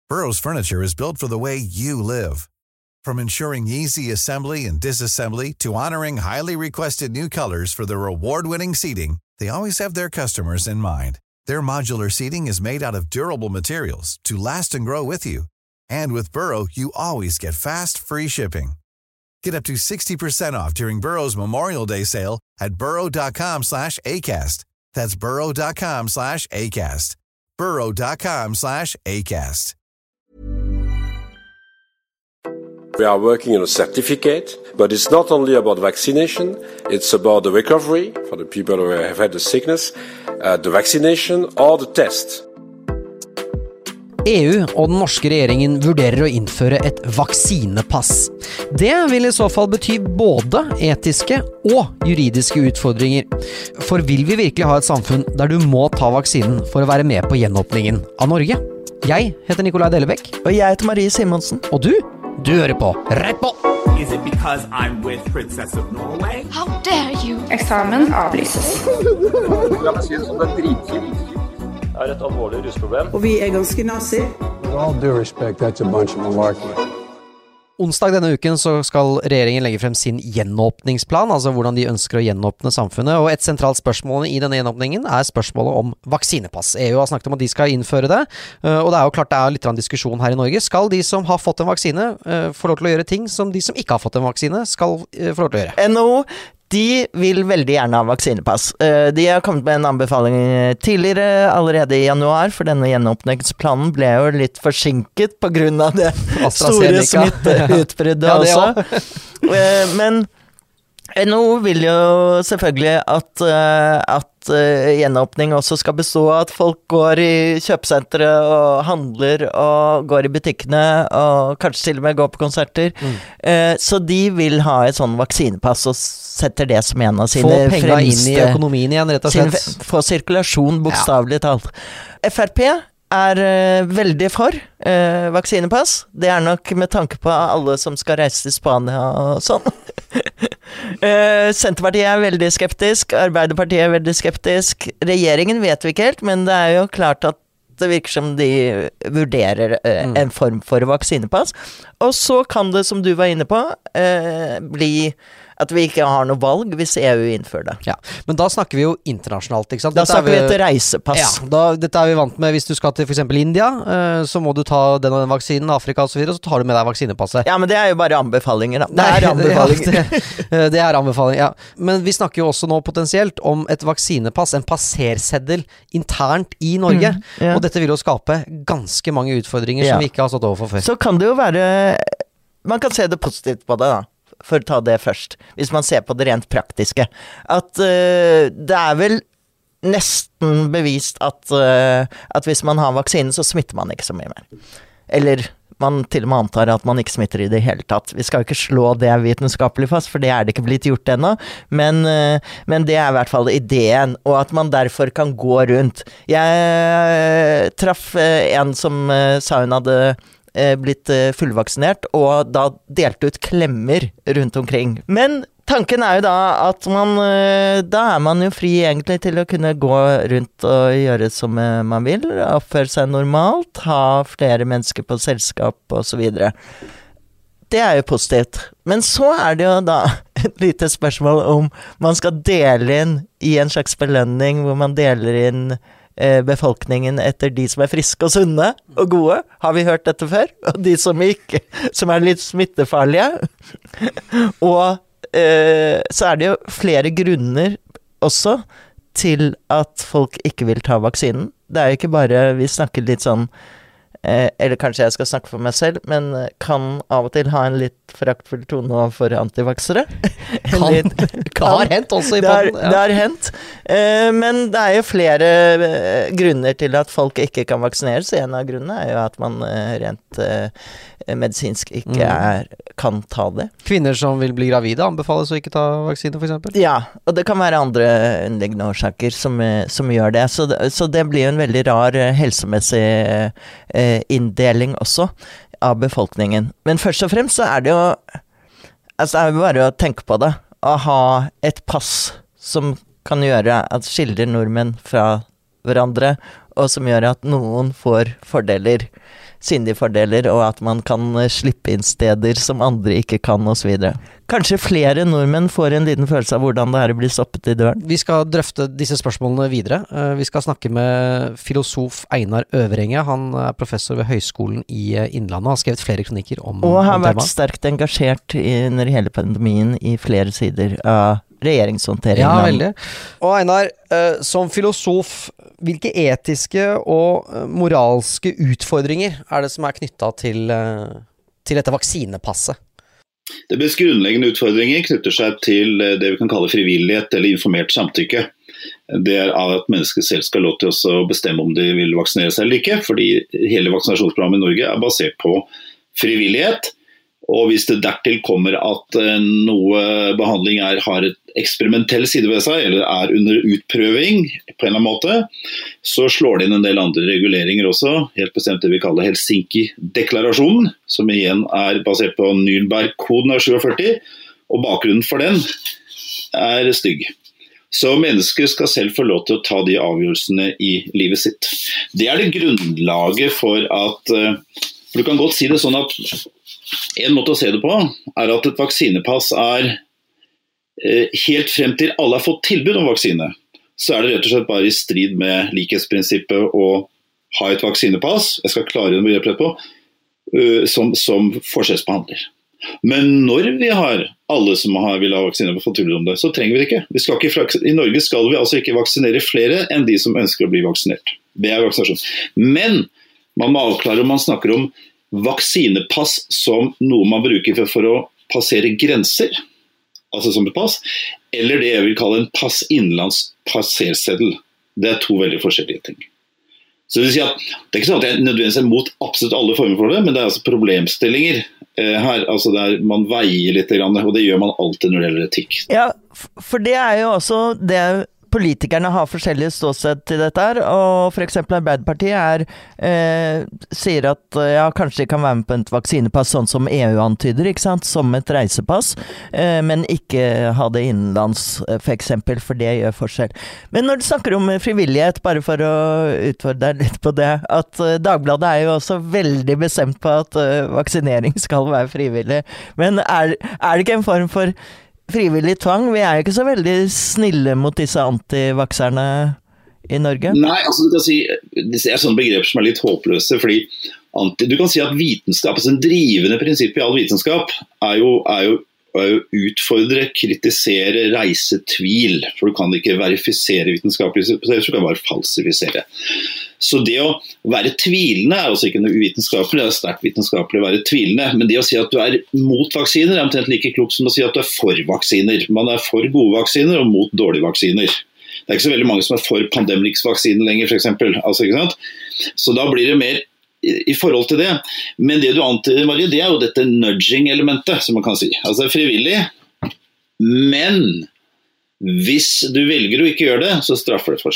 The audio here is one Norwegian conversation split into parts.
Burrow's furniture is built for the way you live. From ensuring easy assembly and disassembly to honoring highly requested new colors for their award-winning seating, they always have their customers in mind. Their modular seating is made out of durable materials to last and grow with you. And with Burrow, you always get fast, free shipping. Get up to 60% off during Burrow's Memorial Day sale at burrow.com/ACAST. That's burrow.com/ACAST. burrow.com/ACAST. We are working on a certificate, but it's not only about vaccination, it's about the recovery for the people who have had the sickness, the vaccination or the test. EU og den norske regjeringen vurderer å innføre et vaksinepass. Det vil I så fall bety både etiske og juridiske utfordringer. For vil vi virkelig ha et samfunn der du må ta vaksinen for å være med på gjenåpningen av Norge? Jeg heter Nikolai Dellebekk. Og jeg heter Marie Simonsen. Og du hører på Rett på! Is it because I'm with Princess of Norway? How dare you? Eksamen avlyses. La meg si det sånn, det dritkjipt. Det et alvorlig rusproblem. Og vi ganske nazi. With all due respect, that's a bunch of malarkey. Onsdag denne uken så skal regjeringen legge frem sin gjenåpningsplan, altså hvordan de ønsker å gjenåpne samfunnet, og et sentralt spørsmål I denne gjenåpningen spørsmålet om vaksinepass. EU har snakket om at de skal innføre det, og det jo klart det litt diskusjon her I Norge. Skal de som har fått en vaksine få lov til å gjøre ting som de som ikke har fått en vaksine skal få lov til å gjøre? NHO de vil veldig gjerne ha vaksinepass. De har kommet med en anbefaling tidligere, allerede I januar, for denne gjenåpningsplanen ble jo litt forsinket på grunn av det store smitteutbruddet også. Men NHO vil jo selvfølgelig at gjenåpning også skal bestå av at folk går I kjøpesentre og handler og går I butikkene og kanskje til og med går på konserter. Så de vil ha et sånn vaksinepass og setter det som en av sine fremste... Få penger inn I økonomien igjen, rett og slett. Få sirkulasjon, bokstavelig talt. FRP veldig for vaksinepass. Det nok med tanke på alle som skal reise til Spania og sånn. Senterpartiet veldig skeptisk, Arbeiderpartiet veldig skeptisk. Regjeringen vet vi ikke helt, men det jo klart at det virker som de vurderer en form for vaksinepass. Og så kan det, som du var inne på, bli at vi ikke har noe valg hvis EU innfører det. Ja, men da snakker vi jo internasjonalt, ikke sant? Da snakker vi et reisepass. Ja, dette vi vant med. Hvis du skal til for eksempel India, så må du ta den og den vaksinen, Afrika og så videre, så tar du med deg vaksinepasset. Ja, men det jo bare anbefalinger da. Det anbefalinger. Det anbefalinger, ja. Men vi snakker jo også nå potensielt om et vaksinepass, en passerseddel internt I Norge, og dette vil jo skape ganske mange utfordringer som vi ikke har stått overfor før. Så kan det jo være, man kan se det positivt på det da. For å ta det først, hvis man ser på det rent praktiske, at det vel nesten bevist at hvis man har vaksinen, så smitter man ikke så mye mer. Eller man til og med antar at man ikke smitter I det hele tatt. Vi skal jo ikke slå det vitenskapelig fast, for det det ikke blitt gjort ennå, men det I hvert fall ideen, og at man derfor kan gå rundt. Jeg traff en som sa hun hadde blitt fullvaksinert, og da delte ut klemmer rundt omkring. Men tanken jo da at da man jo fri egentlig til å kunne gå rundt og gjøre som man vil, oppføre seg normalt, ha flere mennesker på selskap og så videre. Det jo positivt. Men så det jo da et lite spørsmål om man skal dele inn I en slags belønning, hvor man deler inn befolkningen etter de som friske og sunne og gode. Har vi hørt dette før? Og de som ikke, som litt smittefarlige. Og så det jo flere grunner også til at folk ikke vil ta vaksinen. Det jo ikke bare, vi snakker litt sånn, eller kanskje jeg skal snakke for meg selv, men kan av og til ha en litt foraktfull tone for antivaksere. Har hent også I podden. Det har hent. Men det jo flere grunner til at folk ikke kan vaksineres. En av grunnene jo at man rent medisinsk ikke kan ta det. Kvinner som vil bli gravide anbefales å ikke ta vaksine for eksempel? Ja, og det kan være andre underliggende årsaker som gjør det. Så det blir jo en veldig rar helsemessig inndeling også av befolkningen. Men først og fremst så det jo altså det jo bare å tenke på det. Å ha et pass som kan gjøre at skiller nordmenn fra hverandre, og som gjør at noen får fordeler synlige fordeler, og at man kan slippe inn steder som andre ikke kan, og så videre. Kanskje flere nordmenn får en liten følelse av hvordan det her blir stoppet i døren. Vi skal drøfte disse spørsmålene videre. Vi skal snakke med filosof Einar Øverenge. Han er professor ved Høgskolen i Innlandet og har skrevet flere kronikker om og har vært temaet. sterkt engasjert under hele pandemien i flere sider av regjeringshåndteringen. Ja, veldig. Og Einar, som filosof, hvilke etiske og moralske utfordringer er det som er knyttet til dette vaksinepasset? Det mest grunnleggende utfordringer knytter seg til det vi kan kalle frivillighet eller informert samtykke. Det er at mennesker selv skal lov til å bestemme om de vil vaksinere seg eller ikke, fordi hele vaksinasjonsprogrammet i Norge er basert på frivillighet. Og hvis det dertil kommer at noe behandling har et eksperimentell side ved seg, eller er under utprøving på en eller annen måte, så slår det inn en del andre reguleringer også, helt bestemt det vi kaller Helsinki-deklarasjonen, som igjen er basert på Nürnberg-koden av 47, og bakgrunnen for den er stygg. Så mennesker skal selv få lov til å ta de avgjørelsene i livet sitt. Det er det grunnlaget for at, for du kan godt si det sånn at en måte å se det på er at et vaksinepass er helt frem til alle har fått tilbud om vaksine, så er det rett og slett bare i strid med likhetsprinsippet å ha et vaksinepass, jeg skal klare det begrepet etterpå, som forskjellsbehandler. Men når vi har alle som vil ha vaksine og fått tilbud om det, så trenger vi det ikke. I Norge skal vi altså ikke vaksinere flere enn de som ønsker å bli vaksinert. Det er vaksinasjon. Men man må avklare om man snakker om vaksinepass som noe man bruker for å passere grenser, altså som et pass, eller det jeg vil kalle en pass innenlands passerseddel. Det er to veldig forskjellige ting. Så det vil si at det er ikke sånn at jeg nødvendigvis er mot absolutt alle former for det, men det er altså problemstillinger her, altså der man veier litt, og det gjør man alltid når det gjelder etikk. Ja, for det er jo også det politikerne har forskjellige ståsted til dette her, og for eksempel Arbeiderpartiet sier at ja, kanskje de kan være med på et vaksinepass sånn som EU antyder, ikke sant? Som et reisepass, men ikke ha det innenlands for eksempel, for det gjør forskjell. Men når du snakker om frivillighet, bare for å utfordre deg litt på det, at Dagbladet er jo også veldig bestemt på at vaksinering skal være frivillig, men er det ikke en form for frivillig tvang? Vi er jo ikke så veldig snille mot disse antivakserne i Norge. Nei, altså du kan si, det er sånne begreper som er litt håpløse, fordi du kan si at vitenskap, altså en drivende prinsipp i all vitenskap, er jo utfordre, kritisere, reise tvil, for du kan ikke verifisere vitenskapelig, du kan bare falsifisere. Så det å være tvilende er også ikke noe uvitenskapelig, det er sterkt vitenskapelig å være tvilende, men det å si at du er mot vaksiner er omtrent like klokt som å si at du er for vaksiner. Man er for gode vaksiner og mot dårlige vaksiner. Det er ikke så veldig mange som er for Pandemrix-vaksinen lenger, for eksempel. Altså, ikke sant? Så da blir det mer i forhold til det. Men det du antyder, Marie, det er jo dette nudging-elementet, som man kan si. Altså frivillig, men hvis du velger å ikke gjøre det, så straffer det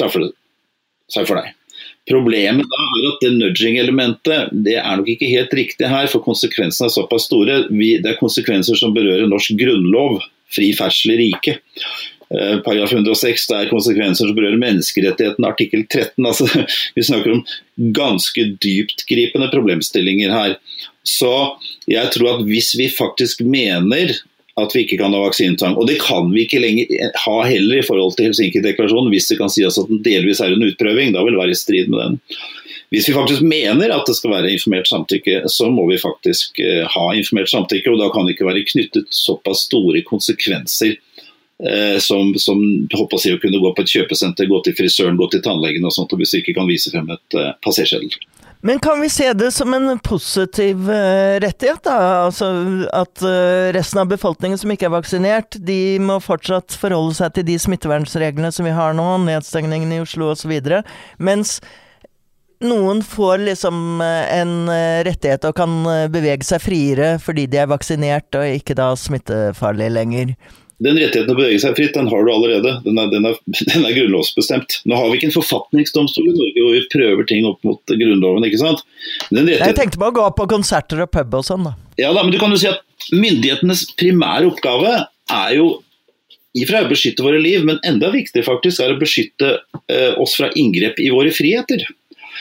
seg for deg. Problemet da er at det nudging-elementet, det er nok ikke helt riktig her, for konsekvensene er såpass store. Det er konsekvenser som berører norsk grunnlov, fri ferdsel i riket. Paragraf 106, det er konsekvenser som berører menneskerettigheten, artikkel 13. Altså, vi snakker om ganske dyptgripende problemstillinger her. Så jeg tror at hvis vi faktisk mener at vi ikke kan ha vaksinetvang, og det kan vi ikke lenger ha heller i forhold til Helsinki-deklarasjonen, hvis det kan sies at den delvis er en utprøving, da vil det være i strid med den. Hvis vi faktisk mener at det skal være informert samtykke, så må vi faktisk ha informert samtykke, og da kan det ikke være knyttet såpass store konsekvenser som håper å si å kunne gå på et kjøpesenter, gå til frisøren, gå til tannlegen og sånt, og hvis vi ikke kan vise frem et passerseddel. Men kan vi se det som en positiv rettighet da? Altså at resten av befolkningen som ikke er vaksinert, de må fortsatt forholde seg til de smittevernsreglene som vi har nå, nedstengningen i Oslo og så videre, mens noen får liksom en rettighet og kan bevege seg friere fordi de er vaksinert og ikke da smittefarlig lenger. Den rettigheten å bevege seg fritt, den har du allerede. Den er grunnlovsbestemt. Nå har vi ikke en forfatningsdomstol i Norge hvor vi prøver ting opp mot grunnloven, ikke sant? Jeg tenkte på å gå på konserter og pub og sånn da. Ja da, men du kan jo si at myndighetenes primære oppgave er jo i fra å beskytte våre liv, men enda viktigere faktisk er å beskytte oss fra inngrep i våre friheter.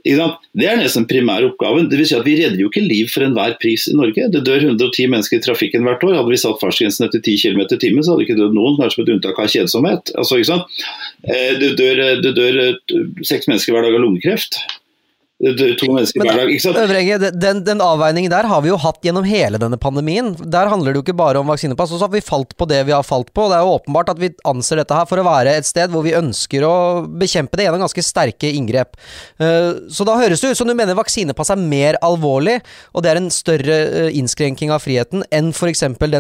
Det nesten primær oppgaven. Det vil si at vi redder jo ikke liv for enhver pris i Norge. Det dør 110 mennesker i trafikken hvert år. Hadde vi satt fartsgrensen etter 10 km i timen, så hadde ikke dødd noen, kanskje med et unntak av kjedsomhet. Altså, ikke sant? Det dør 6 mennesker hver dag av lungekreft. 2 mennesker hver dag, ikke sant? Øvrige, den avveiningen der har vi jo hatt gjennom hele denne pandemien. Der handler det jo ikke bare om vaksinepass, og så har vi falt på det vi har falt på. Det er jo åpenbart at vi anser dette her for å være et sted hvor vi ønsker å bekjempe det gjennom ganske sterke inngrep. Så da høres det ut som du mener vaksinepass er mer alvorlig, og det er en større innskrenking av friheten enn for eksempel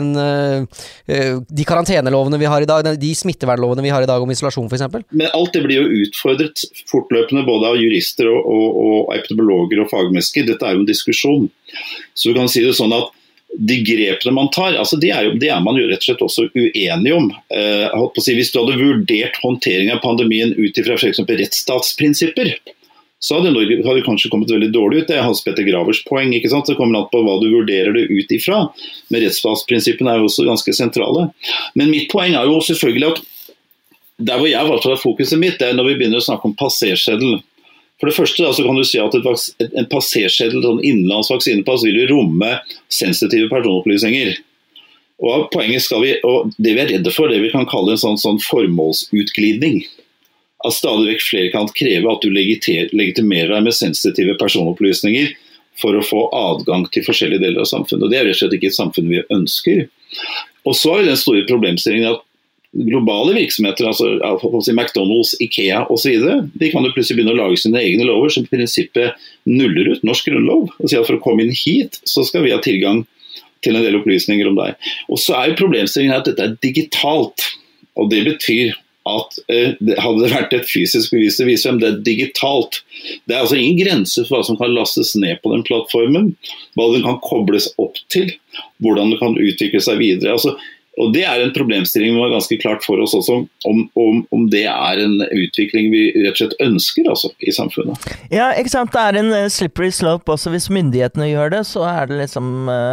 de karantenelovene vi har i dag, de smittevernlovene vi har i dag om isolasjon for eksempel. Men alt det blir jo utfordret fortløpende både av jurister og epidemiologer og fagmennesker. Dette er jo en diskusjon. Så vi kan si det sånn at de grepene man tar, altså det er man jo rett og slett også uenig om. Hvis du hadde vurdert håndtering av pandemien ut ifra for eksempel rettsstatsprinsipper, så hadde Norge kanskje kommet veldig dårlig ut. Det er Hans Petter Gravers poeng, ikke sant? Det kommer an på hva du vurderer det ut ifra. Men rettsstatsprinsippene er jo også ganske sentrale. Men mitt poeng er jo selvfølgelig at der hvor jeg valgte fokuset mitt, det er når vi begynner å snakke om passerseddel. For det første så kan du si at en passerseddel, en innenlands vaksinepass, vil jo romme sensitive personopplysninger. Og poenget og det vi er redde for, det vi kan kalle en sånn formålsutglidning. At stadig vekk flere kan kreve at du legitimerer deg med sensitive personopplysninger for å få adgang til forskjellige deler av samfunnet. Og det er rett og slett ikke et samfunn vi ønsker. Og så er den store problemstillingen at globale virksomheter, altså McDonald's, IKEA og så videre, de kan jo plutselig begynne å lage sine egne lover som i prinsippet nuller ut norsk grunnlov. Og sier at for å komme inn hit, så skal vi ha tilgang til en del opplysninger om deg. Og så er jo problemstillingen at dette er digitalt, og det betyr at hadde det vært et fysisk bevis til å vise hvem det er digitalt. Det er altså ingen grense for hva som kan lastes ned på den plattformen, hva den kan kobles opp til, hvordan det kan utvikle seg videre. Og det er en problemstilling vi var ganske klart for oss også, om det er en utvikling vi rett og slett ønsker altså, i samfunnet. Ja, ikke sant? Det er en slippery slope også. Hvis myndighetene gjør det, så er det liksom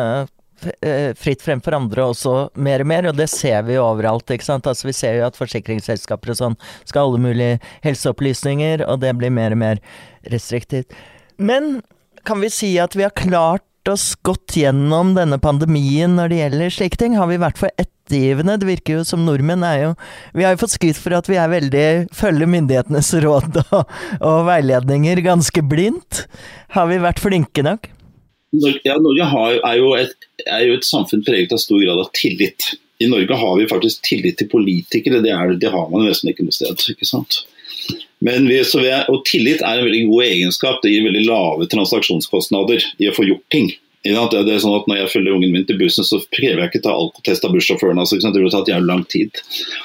fritt frem for andre også mer og mer, og det ser vi jo overalt, ikke sant? Altså, vi ser jo at forsikringsselskaper og sånn skal ha alle mulige helseopplysninger, og det blir mer og mer restriktivt. Men kan vi si at vi har klart oss godt gjennom denne pandemien når det gjelder slike ting? Har vi vært for ettergivende? Det virker jo som nordmenn vi har jo fått skryt for at vi følger myndighetenes råd og veiledninger ganske blindt. Har vi vært flinke nok? Ja, Norge er jo et samfunn preget av stor grad av tillit. I Norge har vi faktisk tillit til politikere, det har man nesten ikke noe sted, ikke sant? Og tillit er en veldig god egenskap. Det gir veldig lave transaksjonskostnader i å få gjort ting. Det er sånn at når jeg følger ungen min til bussen, så krever jeg ikke ta alkotest av bussjåføren. Altså, det vil ta jævlig lang tid.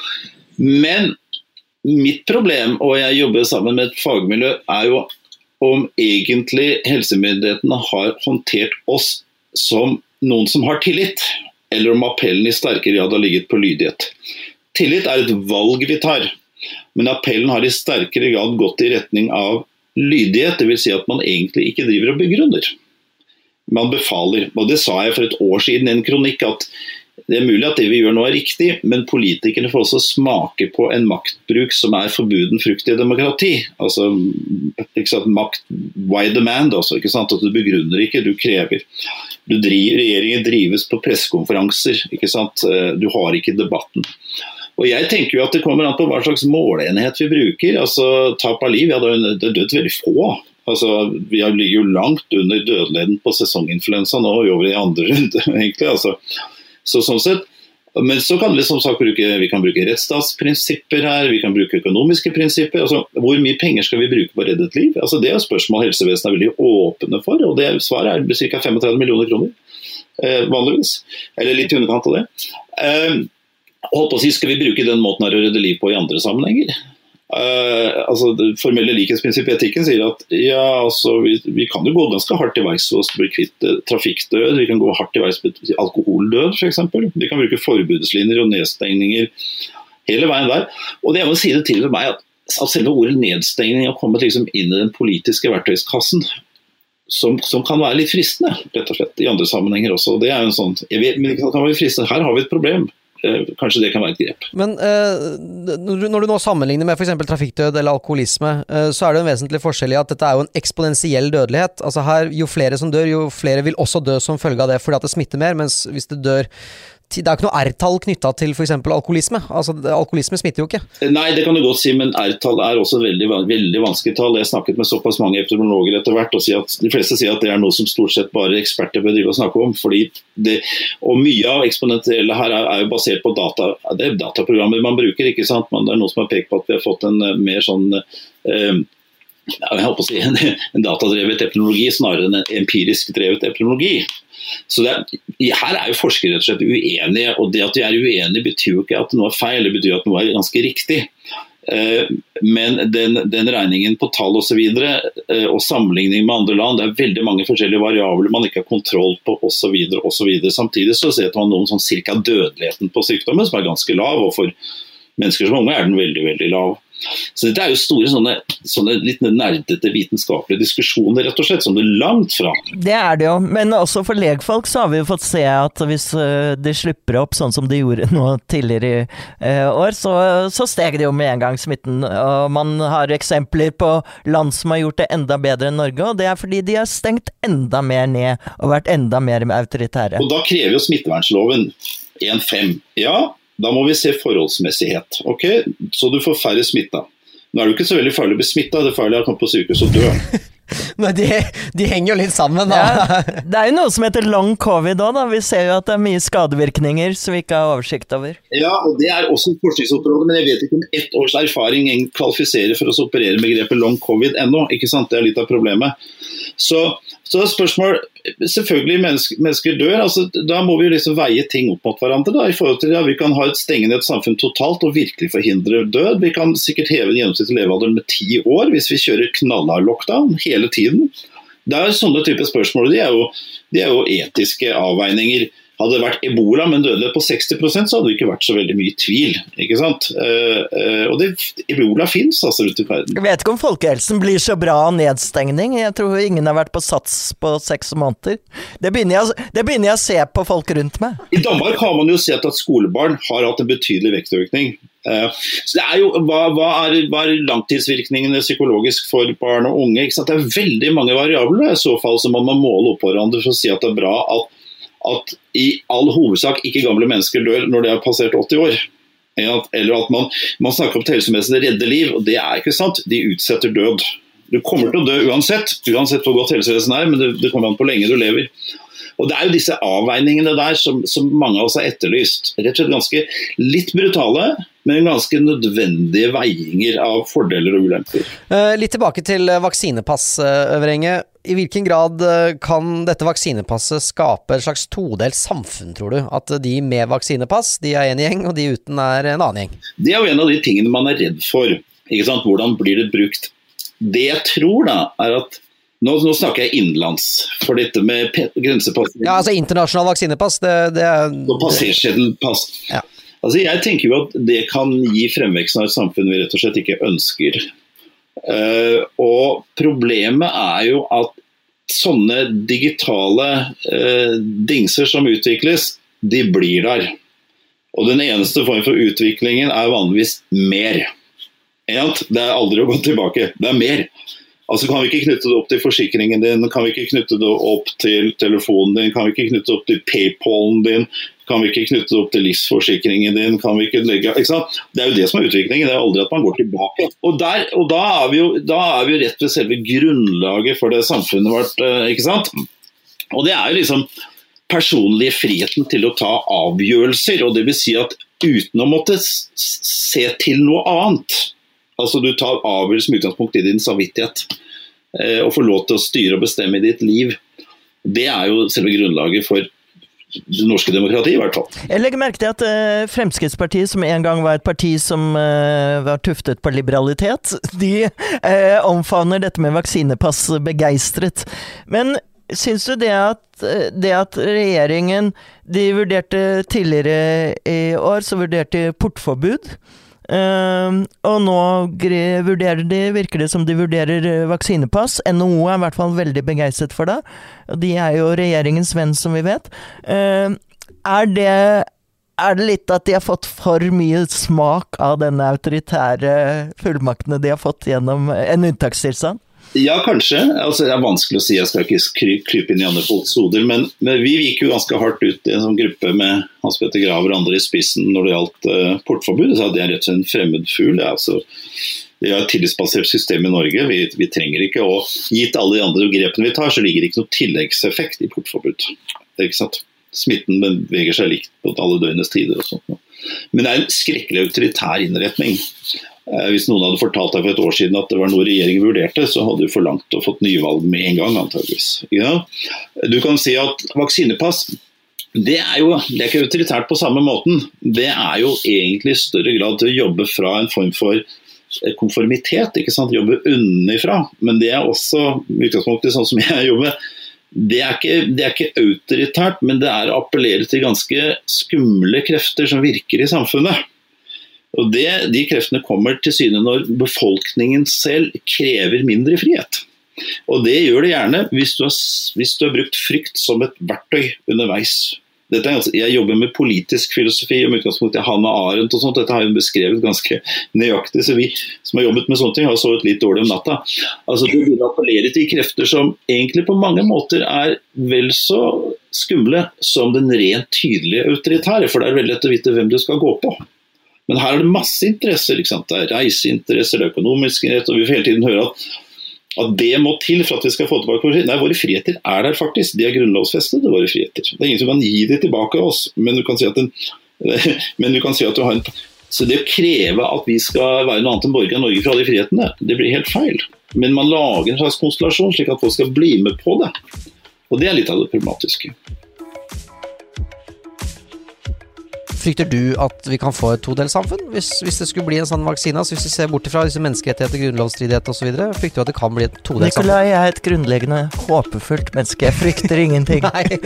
Men mitt problem, og jeg jobber sammen med et fagmiljø, er jo om egentlig helsemyndighetene har håndtert oss som noen som har tillit, eller om appellen i sterkere grad har ligget på lydighet. Tillit er et valg vi tar. Men appellen har i sterkere grad gått i retning av lydighet, det vil si at man egentlig ikke driver og bygger under. Man befaler, og det sa jeg for et år siden i en kronikk, at det er mulig at det vi gjør nå er riktig, men politikerne får også smake på en maktbruk som er forbuden frukt i demokrati. Altså, ikke sant, makt, why demand, altså, ikke sant, at du begrunner ikke, du krever. Regjeringen drives på pressekonferanser, ikke sant, du har ikke debatten. Og jeg tenker jo at det kommer an på hva slags målenhet vi bruker. Altså, tap av liv, det er dødt veldig få. Altså, vi ligger jo langt under dødeligheten på sesonginfluensa nå, og over i andre runde, egentlig. Altså. Så sånn sett. Men så kan vi som sagt vi kan bruke rettsstatsprinsipper her, vi kan bruke økonomiske prinsipper. Altså, hvor mye penger skal vi bruke på å redde et liv? Altså, det er spørsmål helsevesenet er veldig åpne for, og svaret er ca. 35 millioner kroner, vanligvis. Eller litt i underkant av det. Holdt på å si, skal vi bruke den måten her å redde liv på i andre sammenhenger? Altså, det formelle likhetsprinsippet i etikken sier at ja, altså, vi kan jo gå ganske hardt til veis for å bli kvitt trafikkdød, vi kan gå hardt til veis med alkoholdød for eksempel, vi kan bruke forbudslinjer og nedstengninger hele veien der, og det jeg må si det til meg at selve ordet nedstengning har kommet liksom inn i den politiske verktøyskassen som kan være litt fristende, rett og slett, i andre sammenhenger også, og det er jo en sånn, men det kan være fristende, her har vi et problem. kanskje det kan være et grep. Men når du nå sammenligner med for eksempel trafikkdød eller alkoholisme, så det en vesentlig forskjell i at dette jo en eksponentiell dødelighet. Altså her, jo flere som dør, jo flere vil også dø som følge av det, fordi at det smitter mer, mens hvis det dør det jo ikke noe R-tall knyttet til for eksempel alkoholisme. Altså, alkoholisme smitter jo ikke. Nei, det kan du godt si, men R-tall også veldig, veldig vanskelig tall. Jeg har snakket med såpass mange epidemiologer etter hvert, og de fleste sier at det noe som stort sett bare eksperter bør drive og snakke om, fordi og mye av eksponentielle her jo basert på data. Det dataprogrammer man bruker, ikke sant? Men det noe som har pekt på at vi har fått en mer sånn jeg håper å si en datadrevet epidemiologi snarere enn en empirisk drevet epidemiologi. Så her jo forskere rett og slett uenige, og det at de uenige betyr jo ikke at noe feil, det betyr at noe ganske riktig. Men den regningen på tall og så videre, og sammenligning med andre land, det veldig mange forskjellige variabler man ikke har kontroll på og så videre og så videre. Samtidig så ser man noen sånn cirka dødeligheten på sykdommen som ganske lav, og for mennesker som unge den veldig, veldig lav. Så dette jo store sånne litt nerdete vitenskapelige diskusjoner rett og slett, som det langt fra. Det det jo, men også for legfolk så har vi jo fått se at hvis de slipper opp sånn som de gjorde nå tidligere i år, så steg det jo med en gang smitten, og man har eksempler på land som har gjort det enda bedre enn Norge, og det fordi de har stengt enda mer ned og vært enda mer autoritære. Og da krever jo smittevernloven 1.5, ja. Da må vi se forholdsmessighet, ok? Så du får færre smitta. Nå det jo ikke så veldig farlig å bli smittet, det farlig å komme på sykehus og dø. Nei, de henger jo litt sammen da. Ja, det jo noe som heter long covid også da. Vi ser jo at det mye skadevirkninger som vi ikke har oversikt over. Ja, og det også et forskningsområde, men jeg vet ikke om 1 års erfaring kvalifiserer for å operere med grepet long covid ennå, ikke sant? Det litt av problemet. Så spørsmål, selvfølgelig mennesker dør, altså, da må vi jo liksom veie ting opp mot hverandre da, i forhold til, ja, vi kan ha et stengende samfunn totalt og virkelig forhindre død, vi kan sikkert heve den gjennomsnittlige levealder med 10 år hvis vi kjører knallhard lockdown hele tiden. Det sånne type spørsmål, de jo etiske avveininger. Hadde det vært Ebola med en dødelighet på 60%, så hadde det ikke vært så veldig mye tvil, ikke sant? Og Ebola finnes altså rundt i verden. Jeg vet ikke om folkehelsen blir så bra av nedstengning. Jeg tror ingen har vært på sats på 6 måneder. Det begynner jeg å se på folk rundt meg. I Danmark har man jo sett at skolebarn har hatt en betydelig vektøkning. Så det jo, hva langtidsvirkningene psykologisk for barn og unge? Ikke sant? Det veldig mange variabler i så fall som man må måle opp hverandre for å si at det bra at i all hovedsak ikke gamle mennesker dør når de har passert 80 år. Eller at man snakker om at helsevesenet redder liv, og det ikke sant. De utsetter død. Du kommer til å dø uansett hvor godt helsevesenet men det kommer an på lenge du lever. Og det jo disse avveiningene der som mange av oss har etterlyst. Rett og slett ganske litt brutale, men ganske nødvendige veiinger av fordeler og ulemper. Litt tilbake til vaksinepass, Øvrenge. I hvilken grad kan dette vaksinepasset skape et slags todelt samfunn, tror du? At de med vaksinepass, de en gjeng, og de uten en annen gjeng? Det jo en av de tingene man redd for. Ikke sant? Hvordan blir det brukt? Det jeg tror da, at Nå snakker jeg innenlands, for dette med grensepass. Ja, altså internasjonal vaksinepass, det Og passerseddelpass. Ja. Altså jeg tenker jo at det kan gi fremveksten av et samfunn vi rett og slett ikke ønsker. Og problemet jo at sånne digitale dingser som utvikles, de blir der. Og den eneste form for utviklingen vanligvis mer. Det aldri å gå tilbake, det mer. Altså kan vi ikke knytte det opp til forsikringen din, kan vi ikke knytte det opp til telefonen din, kan vi ikke knytte det opp til Paypalen din, kan vi ikke knytte det opp til livsforsikringen din, kan vi ikke legge, ikke sant? Det jo det som utviklingen, det aldri at man går tilbake. Og da vi jo rett ved selve grunnlaget for det samfunnet vårt, ikke sant? Og det jo liksom personlige friheten til å ta avgjørelser, og det vil si at uten å måtte se til noe annet, altså du tar avgjørelse med utgangspunkt i din samvittighet, og får lov til å styre og bestemme i ditt liv. Det jo selve grunnlaget for det norske demokratiet i hvert fall. Jeg legger merke til at Fremskrittspartiet, som en gang var et parti som var tuftet på liberalitet, de omfavner dette med vaksinepass begeistret. Men synes du det at regjeringen, de vurderte tidligere i år, så vurderte portforbud, og nå virker det som de vurderer vaksinepass. NHO I hvert fall veldig begeistret for det, og de jo regjeringens venn som vi vet. Det det litt at de har fått for mye smak av denne autoritære fullmaktene de har fått gjennom en unntakstilstand? Ja, kanskje. Altså, det vanskelig å si, jeg skal ikke krype inn i andre folks hoder, men vi gikk jo ganske hardt ut i en sånn gruppe med Hans Petter Graver og andre i spissen når det gjaldt portforbud. Så det rett og slett en fremmed fugl. Vi har et tillitsbasert system i Norge. Vi trenger ikke, og gitt alle de andre grepene vi tar, så ligger det ikke noe tilleggseffekt i portforbud. Det er ikke sant? Smitten beveger seg likt på alle døgnets tider og sånt. Men det en skrekkelig autoritær innretning. Hvis noen hadde fortalt deg for et år siden at det var noe regjeringen vurderte, så hadde du forlangt og fått nyvalg med en gang, antageligvis. Ja. Du kan si at vaksinepass, det ikke autoritært på samme måten. Det jo egentlig i større grad til å jobbe fra en form for konformitet, ikke sant? Jobbe unnifra. Men det også, utgangspunktet sånn som jeg jobber, det ikke autoritært, men det å appellere til ganske skumle krefter som virker i samfunnet. Og de kreftene kommer til syne når befolkningen selv krever mindre frihet. Og det gjør det gjerne hvis du har brukt frykt som et verktøy underveis. Jeg jobber med politisk filosofi og med utgangspunkt i Hannah Arendt og sånt. Dette har hun beskrevet ganske nøyaktig, så vi som har jobbet med sånne ting har sovet litt dårlig om natta. Altså du vil appellere til krefter som egentlig på mange måter vel så skumle som den rent tydelige autoritære, for det veldig lett å vite hvem du skal gå på. Men her det masse interesser, ikke sant? Det reiseinteresser, det økonomiske interesser, og vi får hele tiden høre at det må til for at vi skal få tilbake våre friheter. Nei, våre friheter der faktisk. De grunnlovsfestede, våre friheter. Det ingen som kan gi det tilbake av oss, men du kan si at du har en... Så det å kreve at vi skal være noe annet enn borger av Norge fra de frihetene, det blir helt feil. Men man lager en slags konstellasjon slik at folk skal bli med på det. Og det litt av det problematiske. Frykter du at vi kan få et todelssamfunn hvis det skulle bli en sånn vaksine? Altså hvis vi ser bort fra disse menneskerettigheter, grunnlovsstridighet og så videre, frykter du at det kan bli et todelssamfunn? Nikolai, jeg et grunnleggende håpefullt menneske. Jeg frykter ingenting.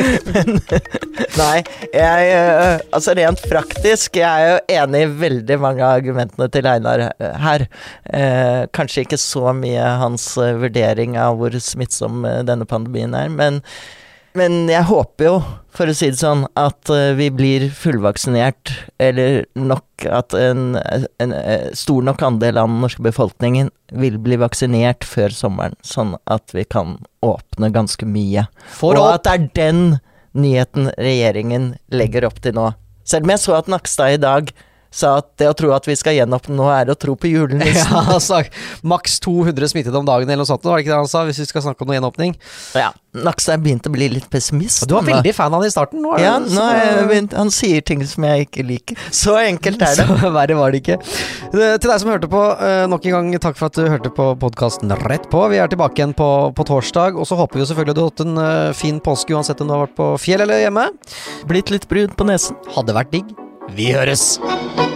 Altså rent praktisk, jeg jo enig i veldig mange av argumentene til Einar her. Kanskje ikke så mye hans vurdering av hvor smittsom denne pandemien men jeg håper jo, for å si det sånn, at vi blir fullvaksinert, eller nok at en stor nok andel av den norske befolkningen vil bli vaksinert før sommeren, sånn at vi kan åpne ganske mye. Og at det den nyheten regjeringen legger opp til nå. Selv om jeg så at Nakstad i dag sa at det å tro at vi skal gjenåpne nå å tro på julenissen. Ja, altså, maks 200 smittet om dagen eller noe sånt, var det ikke det han sa, hvis vi skal snakke om noe gjenåpning? Ja, Nakstad begynte å bli litt pessimist. Du var veldig fan av han i starten nå. Ja, han sier ting som jeg ikke liker. Så enkelt det. Så verre var det ikke. Til deg som hørte på, nok en gang takk for at du hørte på podcasten Rett på. Vi tilbake igjen på torsdag, og så håper vi jo selvfølgelig at du har hatt en fin påske, uansett om du har vært på fjell eller hjemme. Blitt litt brun på nesen. Hadde vært digg. Vi høres!